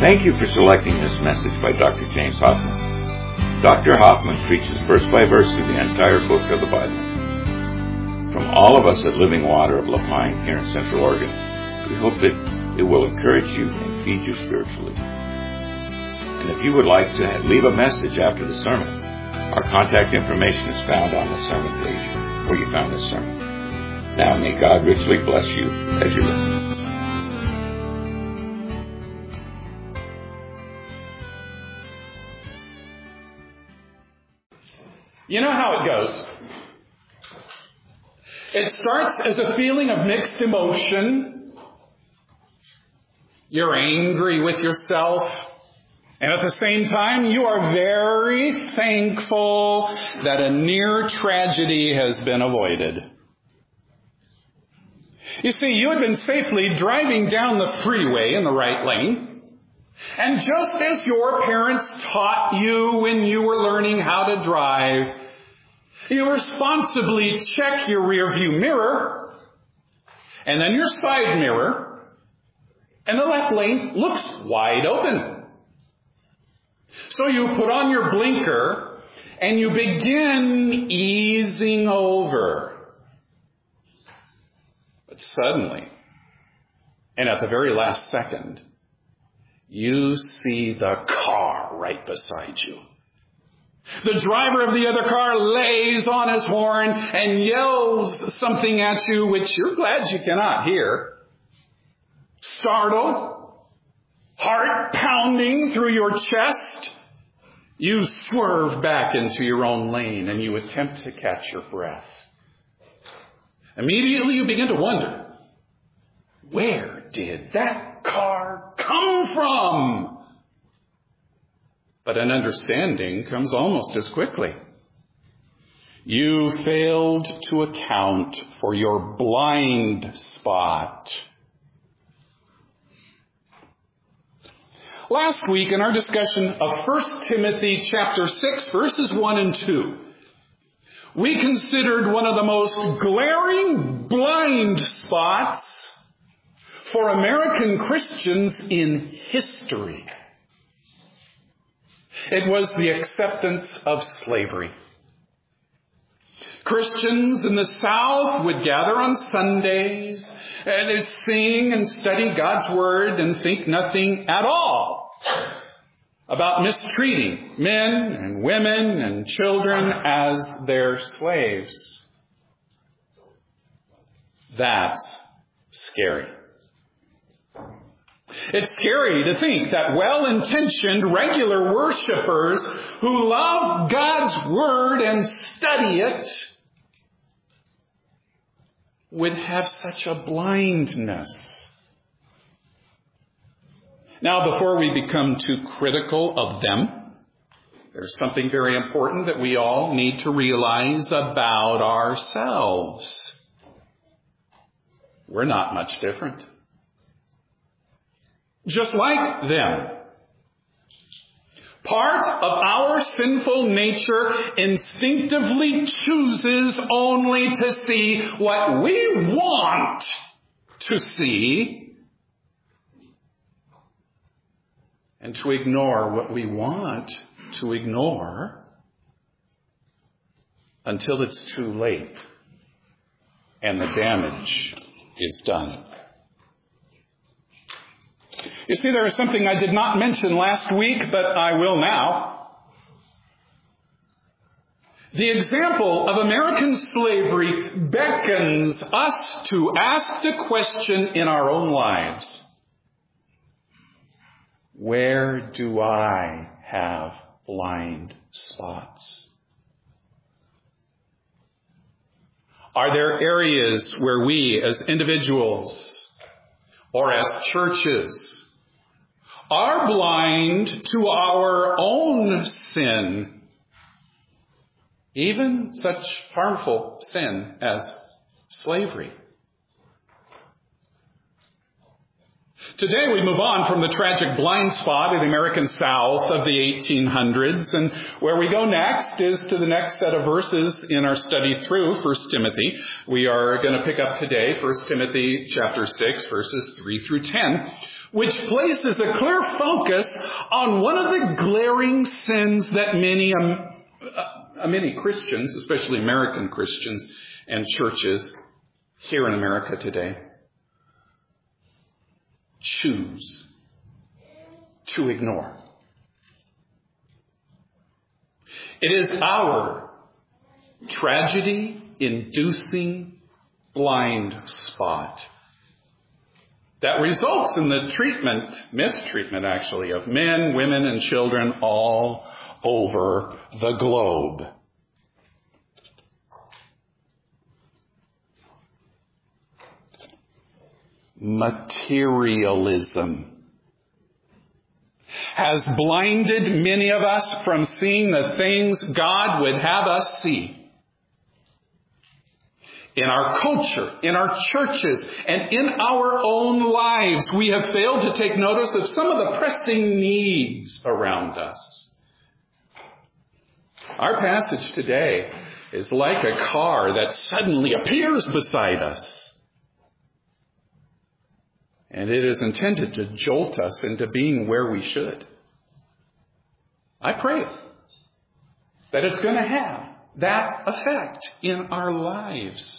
Thank you for selecting this message by Dr. James Hoffman. Dr. Hoffman preaches verse by verse through the entire book of the Bible. From all of us at Living Water of La Pine here in Central Oregon, we hope that it will encourage you and feed you spiritually. And if you would like to leave a message after the sermon, our contact information is found on the sermon page where you found this sermon. Now may God richly bless you as you listen. You know how it goes. It starts as a feeling of mixed emotion. You're angry with yourself. And at the same time, you are very thankful that a near tragedy has been avoided. You see, you had been safely driving down the freeway in the right lane. And just as your parents taught you when you were learning how to drive, you responsibly check your rearview mirror, and then your side mirror, and the left lane looks wide open. So you put on your blinker, and you begin easing over. But suddenly, and at the very last second, you see the car right beside you. The driver of the other car lays on his horn and yells something at you which you're glad you cannot hear. Startled, heart pounding through your chest, you swerve back into your own lane and you attempt to catch your breath. Immediately you begin to wonder, where did that car come from? But an understanding comes almost as quickly. You failed to account for your blind spot. Last week in our discussion of 1 Timothy chapter 6, verses 1 and 2, we considered one of the most glaring blind spots for American Christians in history. It was the acceptance of slavery. Christians in the South would gather on Sundays and sing and study God's Word and think nothing at all about mistreating men and women and children as their slaves. That's scary. It's scary to think that well-intentioned regular worshipers who love God's Word and study it would have such a blindness. Now, before we become too critical of them, there's something very important that we all need to realize about ourselves. We're not much different. Just like them. Part of our sinful nature instinctively chooses only to see what we want to see and to ignore what we want to ignore until it's too late and the damage is done. You see, there is something I did not mention last week, but I will now. The example of American slavery beckons us to ask the question in our own lives. Where do I have blind spots? Are there areas where we as individuals or as churches are blind to our own sin, even such harmful sin as slavery? Today we move on from the tragic blind spot in the American South of the 1800s, and where we go next is to the next set of verses in our study through 1 Timothy. We are going to pick up today 1 Timothy chapter 6, verses 3 through 10, which places a clear focus on one of the glaring sins that many Christians, especially American Christians and churches here in America today, choose to ignore. It is our tragedy-inducing blind spot that results in the mistreatment actually, of men, women, and children all over the globe. Materialism has blinded many of us from seeing the things God would have us see. In our culture, in our churches, and in our own lives, we have failed to take notice of some of the pressing needs around us. Our passage today is like a car that suddenly appears beside us. And it is intended to jolt us into being where we should. I pray that it's going to have that effect in our lives.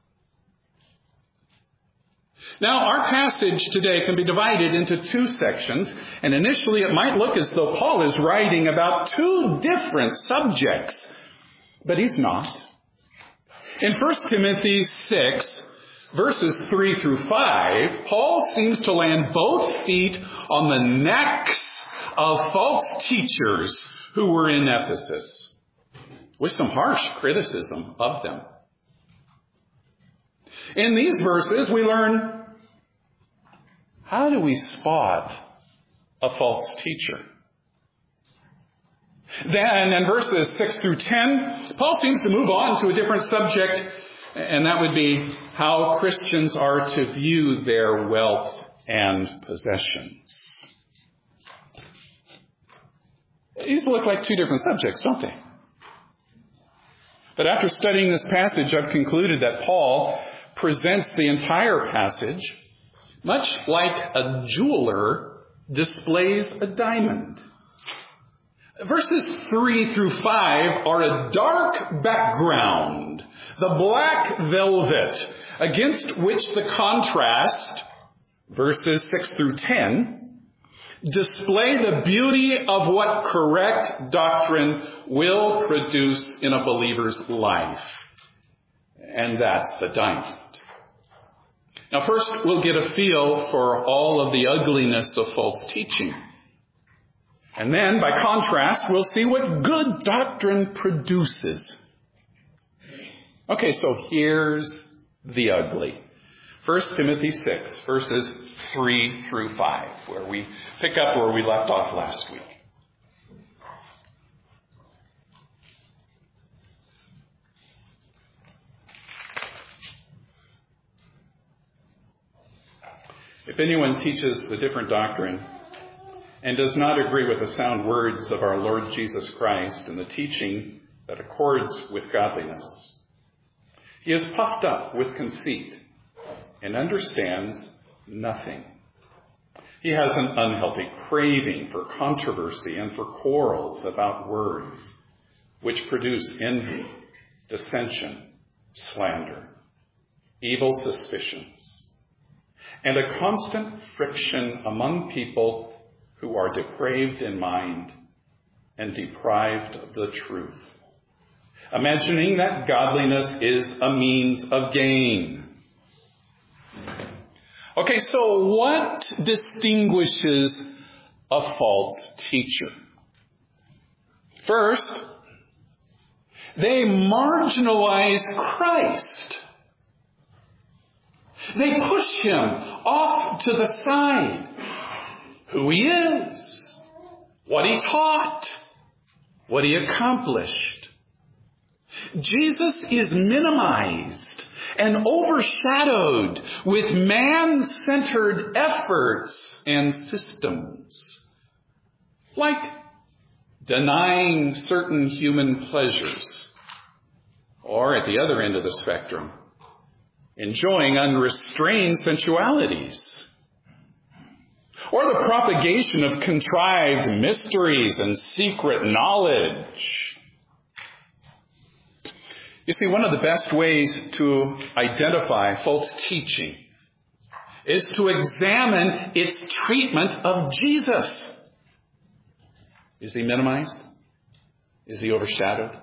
Now, our passage today can be divided into two sections, and initially it might look as though Paul is writing about two different subjects, but he's not. In 1 Timothy 6, verses 3 through 5, Paul seems to land both feet on the necks of false teachers who were in Ephesus, with some harsh criticism of them. In these verses, we learn, how do we spot a false teacher? Then, in verses 6 through 10, Paul seems to move on to a different subject, and that would be how Christians are to view their wealth and possessions. These look like two different subjects, don't they? But after studying this passage, I've concluded that Paul presents the entire passage much like a jeweler displays a diamond. Verses 3 through 5 are a dark background, the black velvet, against which the contrast, verses 6 through 10, display the beauty of what correct doctrine will produce in a believer's life. And that's the diamond. Now, first, we'll get a feel for all of the ugliness of false teaching. And then, by contrast, we'll see what good doctrine produces. Okay, so here's the ugly. 1 Timothy 6, verses 3 through 5, where we pick up where we left off last week. If anyone teaches a different doctrine and does not agree with the sound words of our Lord Jesus Christ and the teaching that accords with godliness, he is puffed up with conceit and understands nothing. He has an unhealthy craving for controversy and for quarrels about words, which produce envy, dissension, slander, evil suspicions, and a constant friction among people who are depraved in mind and deprived of the truth, imagining that godliness is a means of gain. Okay, so what distinguishes a false teacher? First, they marginalize Christ. They push him off to the side. Who he is, what he taught, what he accomplished. Jesus is minimized and overshadowed with man-centered efforts and systems, like denying certain human pleasures, or at the other end of the spectrum, enjoying unrestrained sensualities, or the propagation of contrived mysteries and secret knowledge. You see, one of the best ways to identify false teaching is to examine its treatment of Jesus. Is he minimized? Is he overshadowed?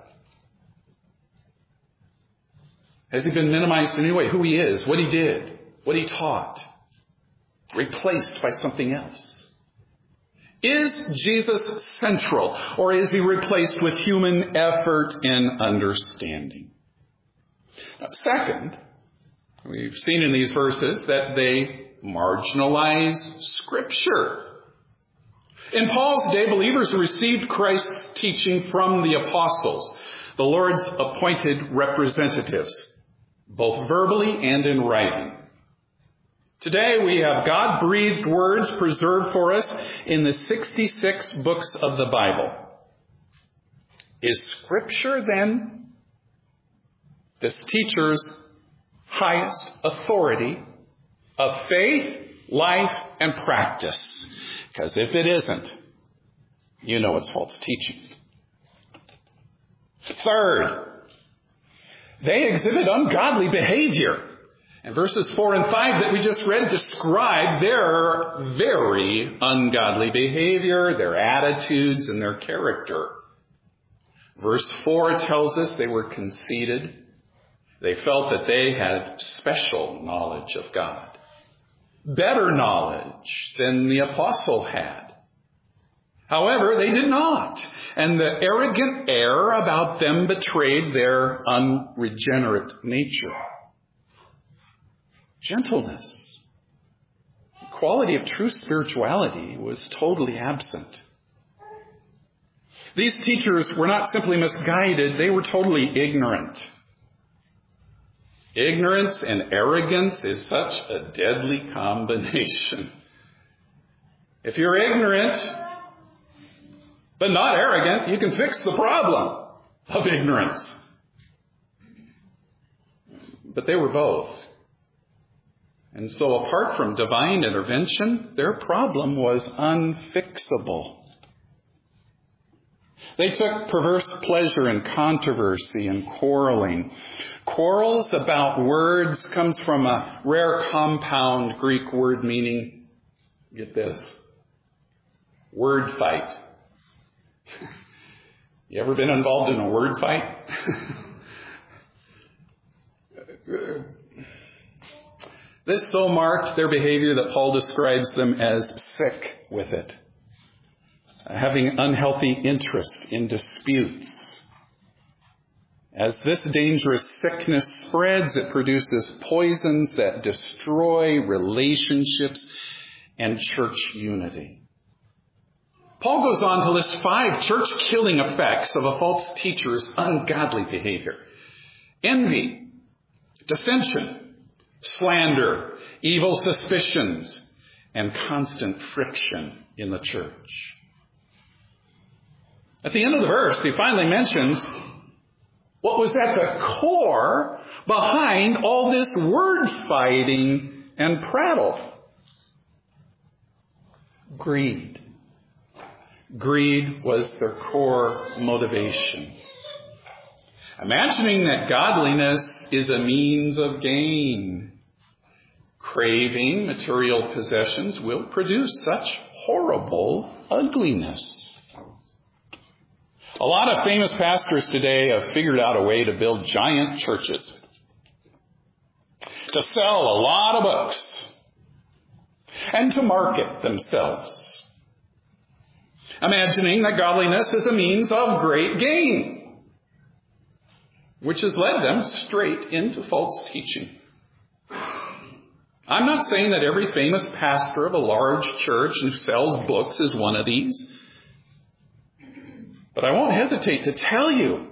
Has he been minimized in any way? Who he is, what he did, what he taught, replaced by something else? Is Jesus central, or is he replaced with human effort and understanding? Now, second, we've seen in these verses that they marginalize Scripture. In Paul's day, believers received Christ's teaching from the apostles, the Lord's appointed representatives, both verbally and in writing. Today we have God-breathed words preserved for us in the 66 books of the Bible. Is Scripture then this teacher's highest authority of faith, life, and practice? Because if it isn't, you know it's false teaching. Third, they exhibit ungodly behavior. And verses 4 and 5 that we just read describe their very ungodly behavior, their attitudes, and their character. Verse 4 tells us they were conceited. They felt that they had special knowledge of God, better knowledge than the apostle had. However, they did not, and the arrogant air about them betrayed their unregenerate nature. Gentleness, the quality of true spirituality, was totally absent. These teachers were not simply misguided, they were totally ignorant. Ignorance and arrogance is such a deadly combination. If you're ignorant, but not arrogant, you can fix the problem of ignorance. But they were both. And so apart from divine intervention, their problem was unfixable. They took perverse pleasure in controversy and quarreling. Quarrels about words comes from a rare compound Greek word meaning, get this, word fight. You ever been involved in a word fight? This so marked their behavior that Paul describes them as sick with it, having unhealthy interest in disputes. As this dangerous sickness spreads, it produces poisons that destroy relationships and church unity. Paul goes on to list 5 church-killing effects of a false teacher's ungodly behavior: envy, dissension, slander, evil suspicions, and constant friction in the church. At the end of the verse, he finally mentions what was at the core behind all this word fighting and prattle. Greed. Greed was their core motivation. Imagining that godliness is a means of gain. Craving material possessions will produce such horrible ugliness. A lot of famous pastors today have figured out a way to build giant churches, to sell a lot of books, and to market themselves, imagining that godliness is a means of great gain, which has led them straight into false teaching. I'm not saying that every famous pastor of a large church who sells books is one of these, but I won't hesitate to tell you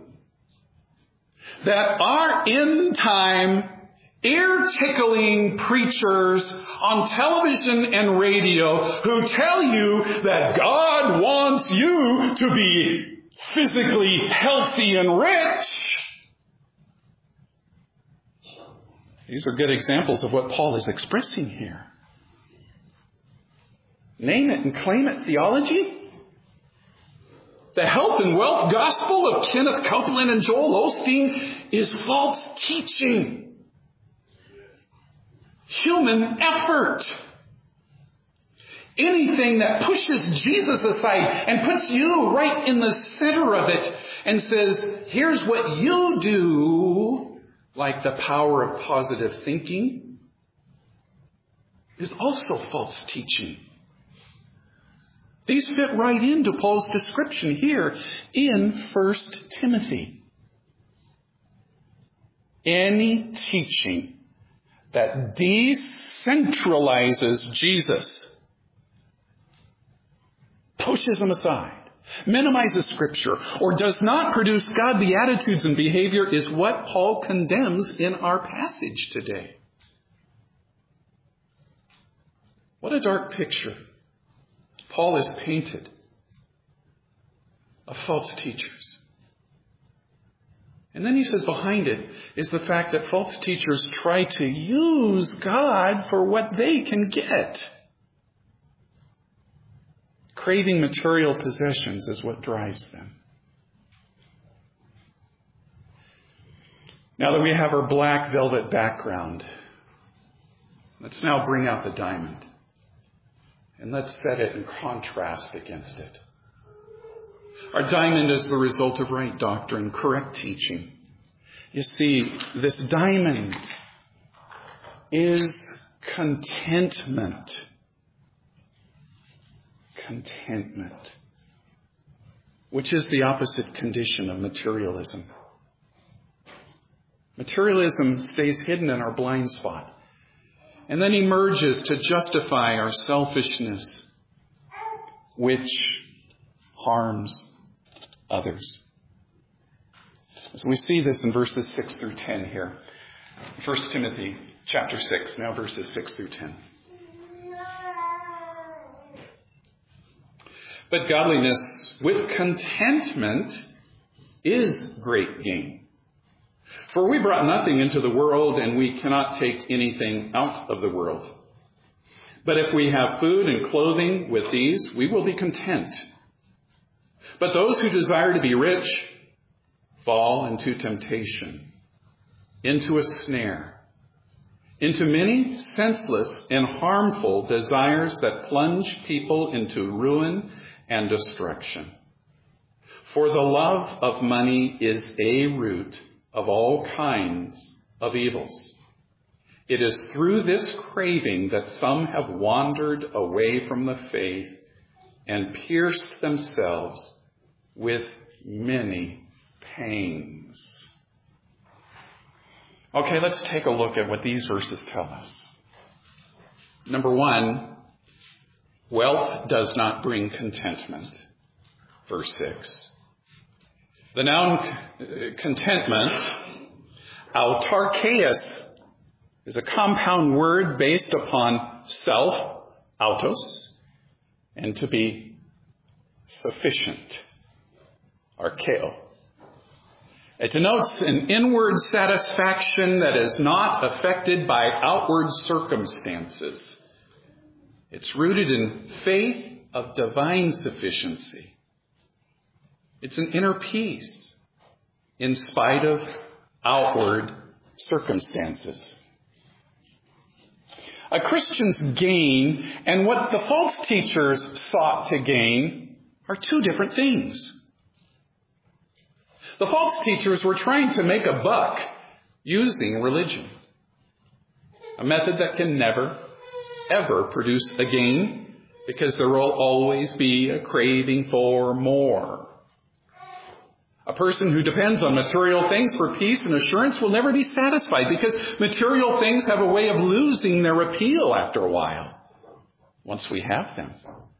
that our end-time, ear-tickling preachers on television and radio who tell you that God wants you to be physically healthy and rich, these are good examples of what Paul is expressing here. name it and claim it theology? The health and wealth gospel of Kenneth Copeland and Joel Osteen is false teaching. Human effort. Anything that pushes Jesus aside and puts you right in the center of it and says, here's what you do, like the power of positive thinking, is also false teaching. These fit right into Paul's description here in 1 Timothy. Any teaching that decentralizes Jesus, pushes him aside, minimizes Scripture, or does not produce godly attitudes and behavior is what Paul condemns in our passage today. What a dark picture Paul has painted of false teachers. And then he says behind it is the fact that false teachers try to use God for what they can get. Craving material possessions is what drives them. Now that we have our black velvet background, let's now bring out the diamond. And let's set it in contrast against it. Our diamond is the result of right doctrine, correct teaching. You see, this diamond is contentment. Contentment, which is the opposite condition of materialism. Materialism stays hidden in our blind spot and then emerges to justify our selfishness, which harms others. So we see this in verses 6 through 10 here. 1 Timothy chapter 6, now verses 6 through 10. But godliness with contentment is great gain. For we brought nothing into the world, and we cannot take anything out of the world. But if we have food and clothing with these, we will be content. But those who desire to be rich fall into temptation, into a snare, into many senseless and harmful desires that plunge people into ruin and destruction. For the love of money is a root of all kinds of evils. It is through this craving that some have wandered away from the faith and pierced themselves with many pangs. Okay, let's take a look at what these verses tell us. Number one, wealth does not bring contentment. Verse 6. The noun contentment, autarkeis, is a compound word based upon self, autos, and to be sufficient, archeo. It denotes an inward satisfaction that is not affected by outward circumstances. It's rooted in faith of divine sufficiency. It's an inner peace in spite of outward circumstances. A Christian's gain and what the false teachers sought to gain are two different things. The false teachers were trying to make a buck using religion, a method that can never, ever produce a gain because there will always be a craving for more. A person who depends on material things for peace and assurance will never be satisfied because material things have a way of losing their appeal after a while, once we have them.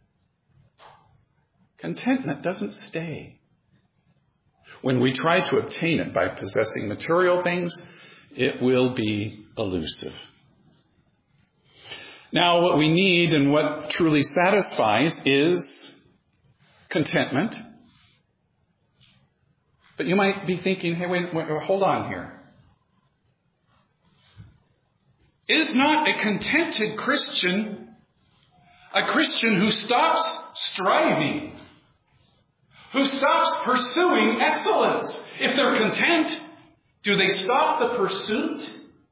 Contentment doesn't stay. When we try to obtain it by possessing material things, it will be elusive. Now, what we need and what truly satisfies is contentment. But you might be thinking, hey, wait, hold on here. Is not a contented Christian A Christian who stops striving, who stops pursuing excellence. If they're content, do they stop the pursuit?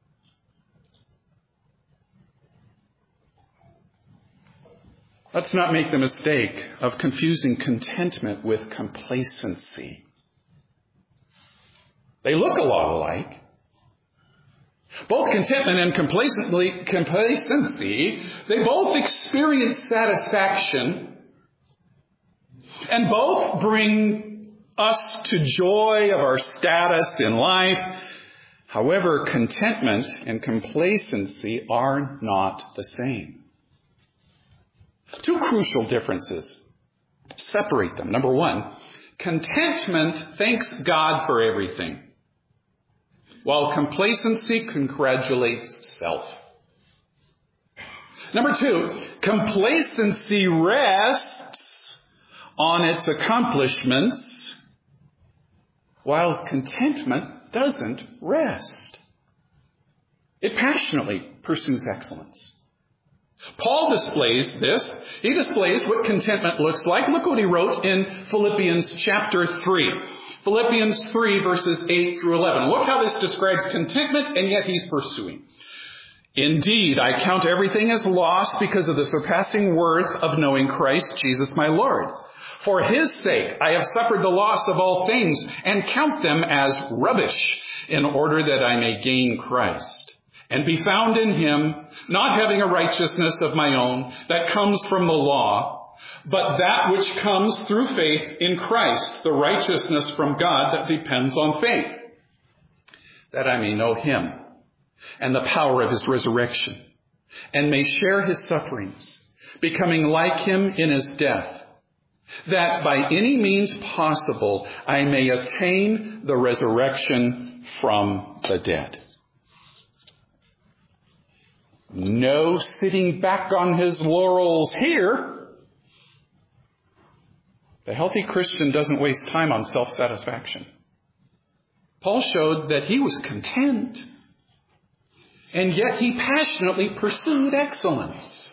Let's not make the mistake of confusing contentment with complacency. They look a lot alike. Both contentment and complacency, they both experience satisfaction, and both bring us to joy of our status in life. However, contentment and complacency are not the same. Two crucial differences. Separate them. Number one, contentment thanks God for everything, while complacency congratulates self. Number two, complacency rests on its accomplishments, while contentment doesn't rest. It passionately pursues excellence. Paul displays this. He displays what contentment looks like. Look what he wrote in Philippians chapter 3. Philippians 3 verses 8 through 11. Look how this describes contentment, and yet he's pursuing. Indeed, I count everything as loss because of the surpassing worth of knowing Christ Jesus my Lord. For his sake, I have suffered the loss of all things and count them as rubbish in order that I may gain Christ and be found in him, not having a righteousness of my own that comes from the law, but that which comes through faith in Christ, the righteousness from God that depends on faith, that I may know him and the power of his resurrection, and may share his sufferings, becoming like him in his death, that by any means possible I may attain the resurrection from the dead. No sitting back on his laurels here. The healthy Christian doesn't waste time on self-satisfaction. Paul showed that he was content, and yet he passionately pursued excellence.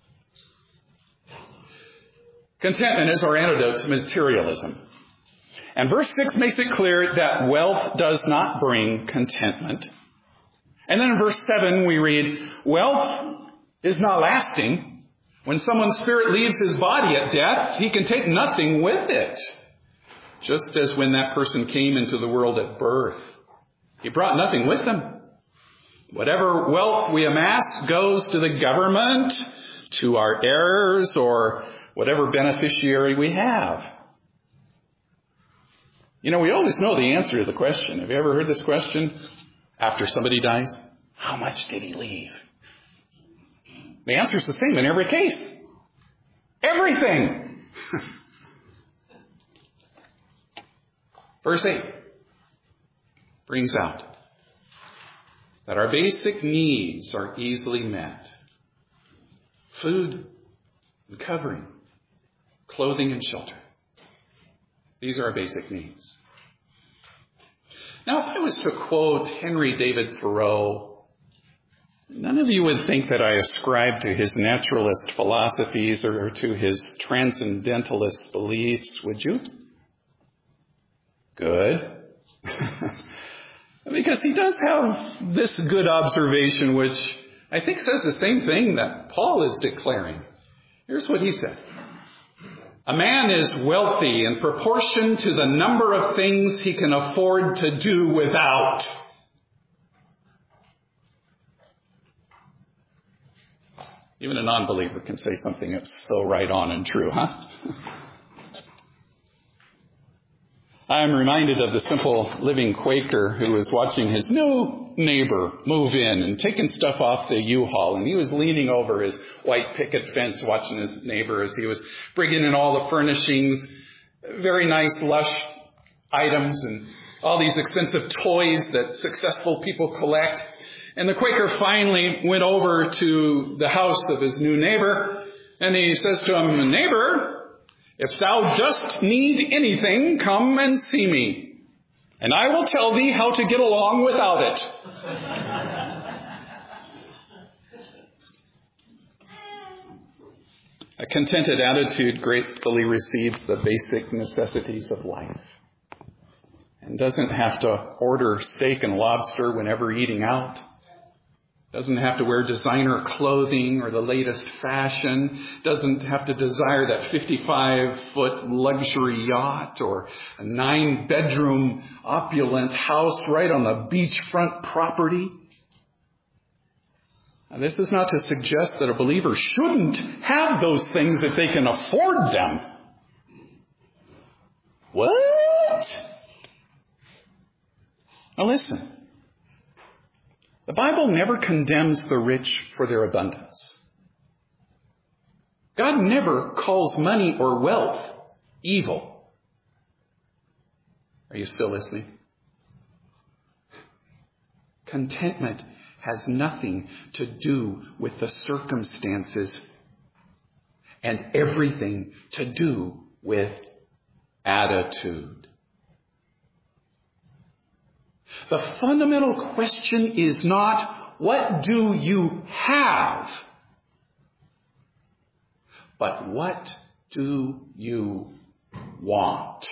Contentment is our antidote to materialism. And verse 6 makes it clear that wealth does not bring contentment. And then in verse 7 we read, wealth is not lasting. When someone's spirit leaves his body at death, he can take nothing with it. Just as when that person came into the world at birth, he brought nothing with him. Whatever wealth we amass goes to the government, to our heirs, or whatever beneficiary we have. You know, we always know the answer to the question. Have you ever heard this question? After somebody dies, how much did he leave? The answer is the same in every case. Everything. Verse 8 brings out that our basic needs are easily met. Food and covering, clothing and shelter. These are our basic needs. Now, if I was to quote Henry David Thoreau, none of you would think that I ascribe to his naturalist philosophies or to his transcendentalist beliefs, would you? Good. Because he does have this good observation, which I think says the same thing that Paul is declaring. Here's what he said. A man is wealthy in proportion to the number of things he can afford to do without. Even a non-believer can say something that's so right on and true, huh? I'm reminded of the simple living Quaker who was watching his new neighbor move in and taking stuff off the U-Haul. And he was leaning over his white picket fence watching his neighbor as he was bringing in all the furnishings, very nice, lush items and all these expensive toys that successful people collect. And the Quaker finally went over to the house of his new neighbor and he says to him, "Neighbor, if thou dost need anything, come and see me, and I will tell thee how to get along without it." A contented attitude gratefully receives the basic necessities of life and doesn't have to order steak and lobster whenever eating out. Doesn't have to wear designer clothing or the latest fashion. Doesn't have to desire that 55-foot luxury yacht or a 9-bedroom opulent house right on the beachfront property. Now, this is not to suggest that a believer shouldn't have those things if they can afford them. What? Now listen. The Bible never condemns the rich for their abundance. God never calls money or wealth evil. Are you still listening? Contentment has nothing to do with the circumstances and everything to do with attitude. The fundamental question is not, what do you have? But what do you want?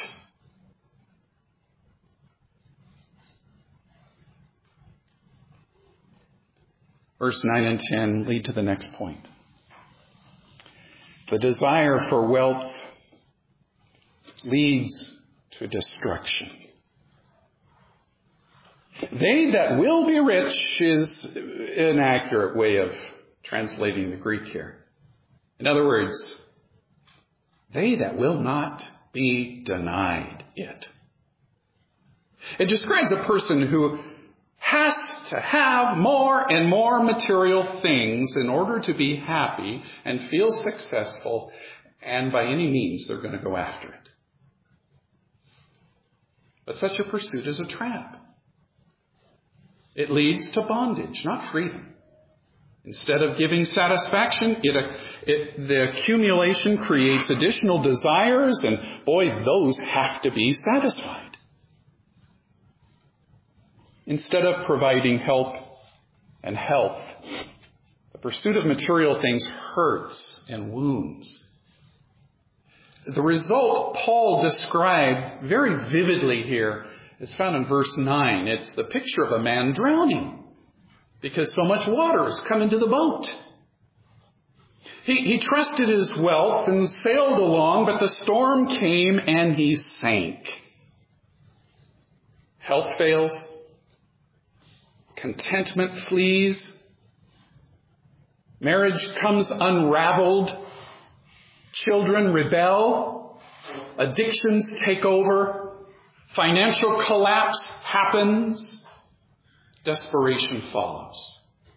Verse 9 and 10 lead to the next point. The desire for wealth leads to destruction. They that will be rich is an accurate way of translating the Greek here. In other words, they that will not be denied it. It describes a person who has to have more and more material things in order to be happy and feel successful, and by any means they're going to go after it. But such a pursuit is a trap. It leads to bondage, not freedom. Instead of giving satisfaction, the accumulation creates additional desires, and boy, those have to be satisfied. Instead of providing help and health, the pursuit of material things hurts and wounds. The result Paul described very vividly here is found in verse 9. It's the picture of a man drowning because so much water has come into the boat. He trusted his wealth and sailed along, but the storm came and he sank. Health fails. Contentment flees. Marriage comes unraveled. Children rebel. Addictions take over. Financial collapse happens. Desperation follows.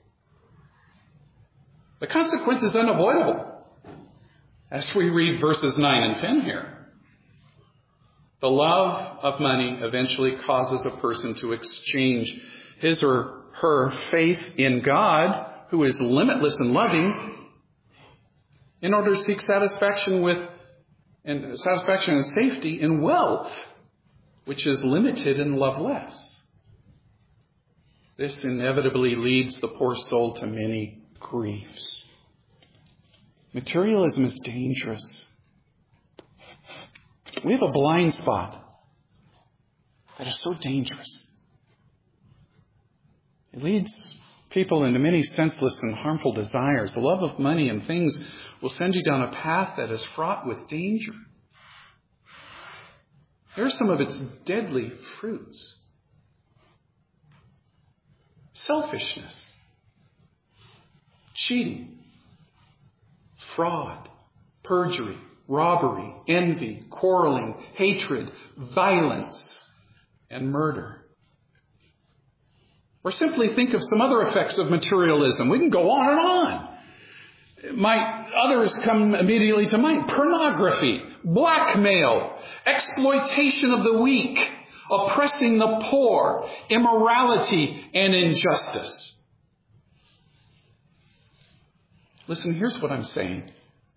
The consequence is unavoidable, as we read verses 9 and 10 here. The love of money eventually causes a person to exchange his or her faith in God, who is limitless and loving, in order to seek satisfaction and safety in wealth, which is limited and loveless. This inevitably leads the poor soul to many griefs. Materialism is dangerous. We have a blind spot that is so dangerous. It leads people into many senseless and harmful desires. The love of money and things will send you down a path that is fraught with danger. Here are some of its deadly fruits. Selfishness, cheating, fraud, perjury, robbery, envy, quarreling, hatred, violence, and murder. Or simply think of some other effects of materialism. We can go on and on. Others come immediately to mind. Pornography, blackmail, exploitation of the weak, oppressing the poor, immorality, and injustice. Listen, here's what I'm saying.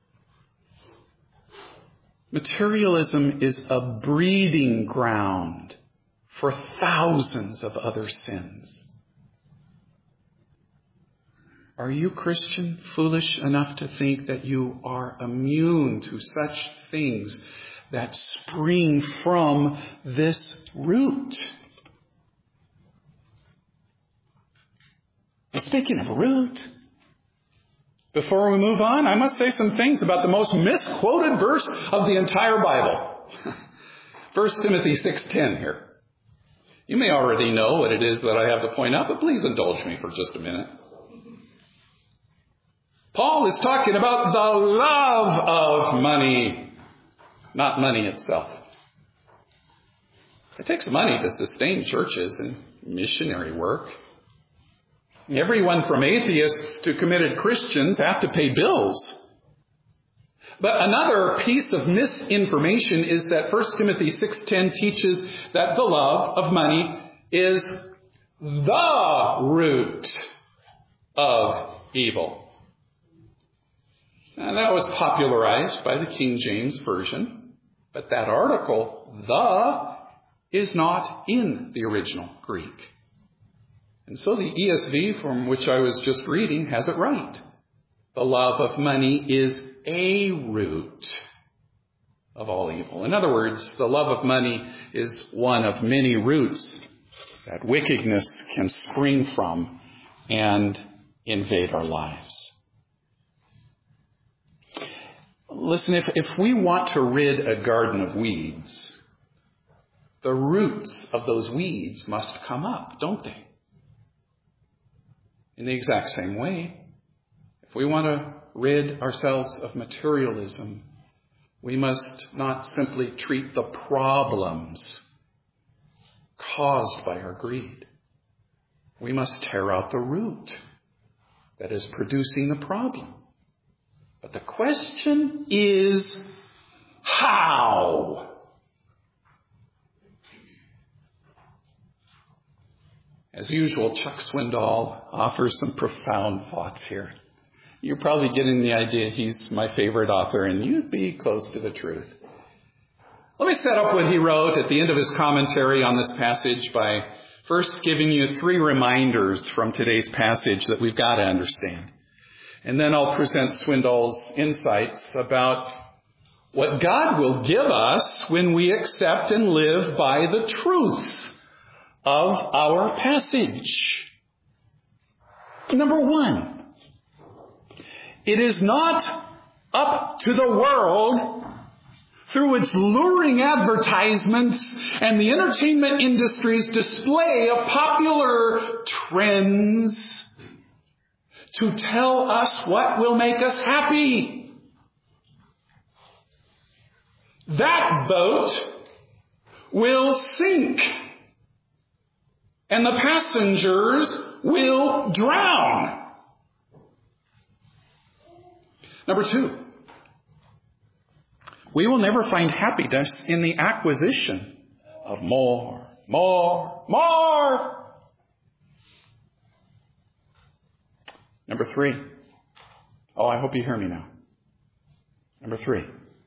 Materialism is a breeding ground for thousands of other sins. Are you, Christian, foolish enough to think that you are immune to such things that spring from this root? And speaking of root, before we move on, I must say some things about the most misquoted verse of the entire Bible. 1 Timothy 6:10 here. You may already know what it is that I have to point out, but please indulge me for just a minute. Paul is talking about the love of money, not money itself. It takes money to sustain churches and missionary work. Everyone from atheists to committed Christians have to pay bills. But another piece of misinformation is that 1 Timothy 6:10 teaches that the love of money is the root of evil. And that was popularized by the King James Version. But that article, the, is not in the original Greek. And so the ESV, from which I was just reading, has it right. The love of money is a root of all evil. In other words, the love of money is one of many roots that wickedness can spring from and invade our lives. Listen, if we want to rid a garden of weeds, the roots of those weeds must come up, don't they? In the exact same way, if we want to rid ourselves of materialism, we must not simply treat the problems caused by our greed. We must tear out the root that is producing the problem. But the question is, how? As usual, Chuck Swindoll offers some profound thoughts here. You're probably getting the idea he's my favorite author, and you'd be close to the truth. Let me set up what he wrote at the end of his commentary on this passage by first giving you 3 reminders from today's passage that we've got to understand. And then I'll present Swindoll's insights about what God will give us when we accept and live by the truths of our passage. Number 1. It is not up to the world through its luring advertisements and the entertainment industry's display of popular trends to tell us what will make us happy. That boat will sink, and the passengers will drown. Number 2, we will never find happiness in the acquisition of more. Number 3. Oh, I hope you hear me now. Number 3.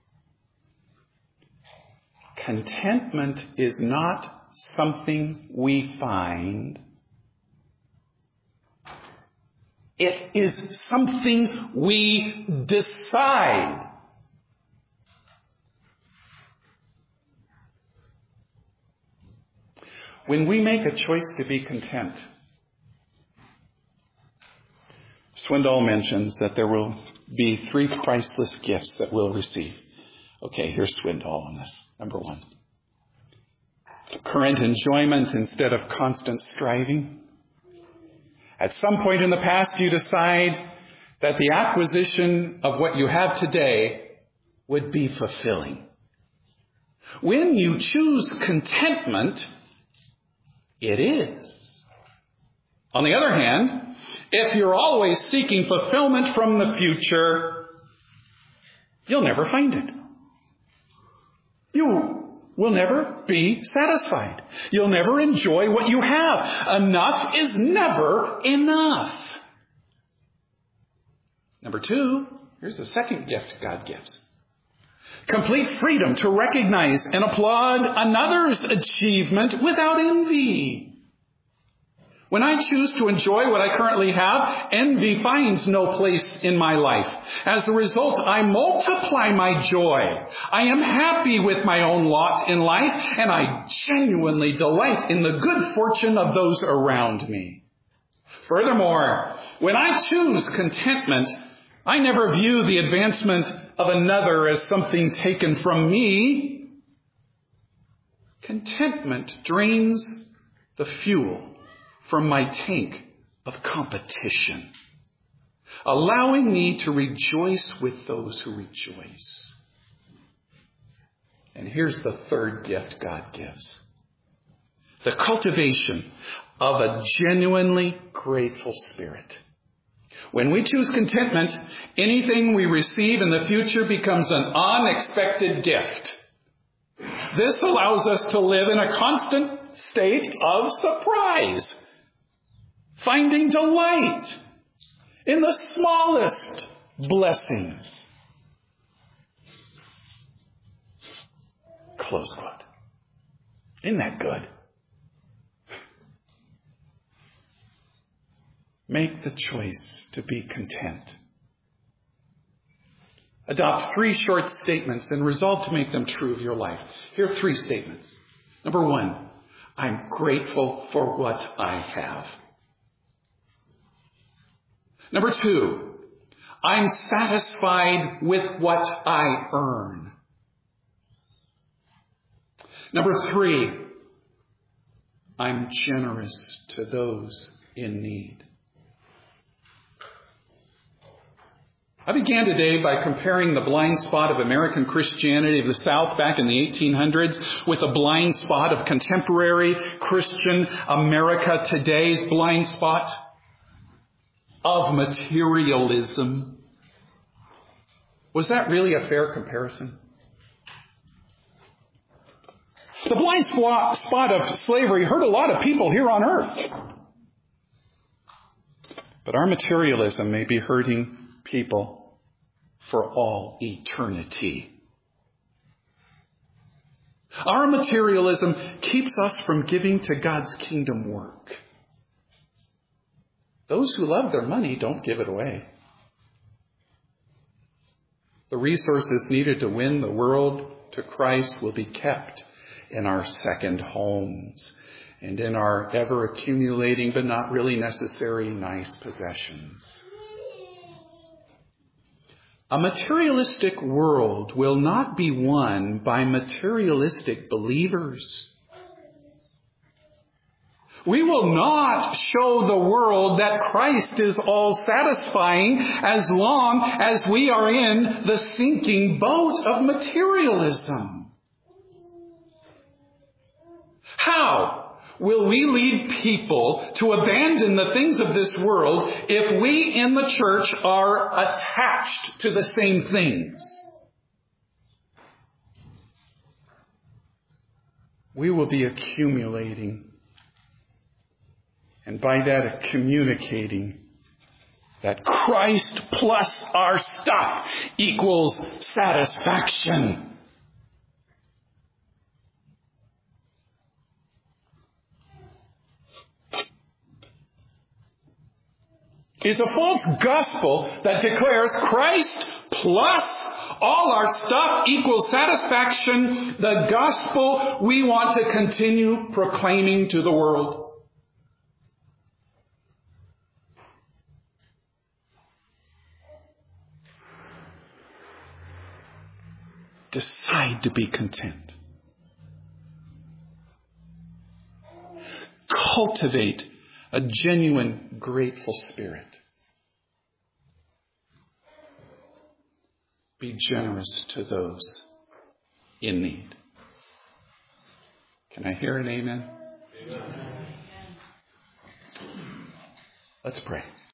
Contentment is not something we find. It is something we decide. When we make a choice to be content, Swindoll mentions that there will be 3 priceless gifts that we'll receive. Okay, here's Swindoll on this. Number 1. Current enjoyment instead of constant striving. At some point in the past, you decide that the acquisition of what you have today would be fulfilling. When you choose contentment, it is. On the other hand, if you're always seeking fulfillment from the future, you'll never find it. You will never be satisfied. You'll never enjoy what you have. Enough is never enough. Number 2, here's the second gift God gives. Complete freedom to recognize and applaud another's achievement without envy. When I choose to enjoy what I currently have, envy finds no place in my life. As a result, I multiply my joy. I am happy with my own lot in life, and I genuinely delight in the good fortune of those around me. Furthermore, when I choose contentment, I never view the advancement of another as something taken from me. Contentment drains the fuel from my tank of competition, allowing me to rejoice with those who rejoice. And here's the third gift God gives: the cultivation of a genuinely grateful spirit. When we choose contentment, anything we receive in the future becomes an unexpected gift. This allows us to live in a constant state of surprise, finding delight in the smallest blessings. Close quote. Isn't that good? Make the choice to be content. Adopt 3 short statements and resolve to make them true of your life. Here are 3 statements. Number 1, I'm grateful for what I have. Number 2, I'm satisfied with what I earn. Number 3, I'm generous to those in need. I began today by comparing the blind spot of American Christianity of the South back in the 1800s with the blind spot of contemporary Christian America today's blind spot of materialism. Was that really a fair comparison? The blind spot of slavery hurt a lot of people here on earth. But our materialism may be hurting people for all eternity. Our materialism keeps us from giving to God's kingdom work. Those who love their money don't give it away. The resources needed to win the world to Christ will be kept in our second homes and in our ever accumulating but not really necessary nice possessions. A materialistic world will not be won by materialistic believers. We will not show the world that Christ is all satisfying as long as we are in the sinking boat of materialism. How will we lead people to abandon the things of this world if we in the church are attached to the same things? We will be accumulating, and by that communicating that Christ plus our stuff equals satisfaction. Is a false gospel that declares Christ plus all our stuff equals satisfaction the gospel we want to continue proclaiming to the world? Decide to be content. Cultivate a genuine, grateful spirit. Be generous to those in need. Can I hear an amen? Amen. Let's pray.